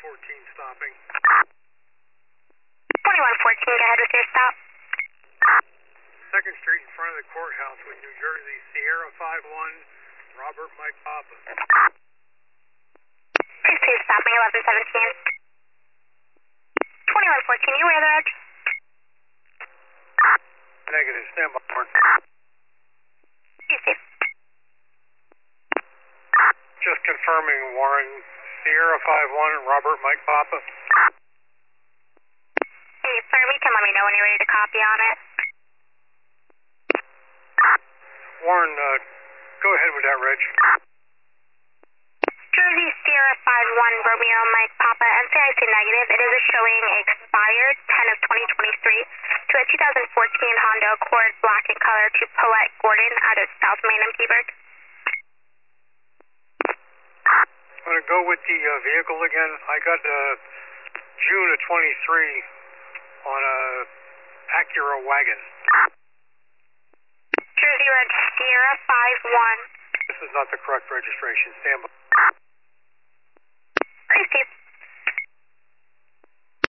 stopping. 2114, go ahead with your stop. 2nd Street in front of the courthouse with New Jersey, Sierra 51, Robert Mike Papa. Please stopping 1117. 2114, you aware of the road? Negative, stand by, Warren. Easy. Just confirming, Warren, Sierra 51, Robert Mike Papa. Hey, sir, you can let me know when you're ready to copy on it. Warren, go ahead with that, Reg. Jersey Sierra 51 Romeo Mike Papa, NCIC negative. It is a showing expired 10 of 2023 to a 2014 Honda Accord black in color to Paulette Gordon out of South Main and Peaburg. I'm going to go with the vehicle again. I got June of 23 on a Acura wagon. Jersey Red Sierra 51. This is not the correct registration. Stand by. Please, Steve.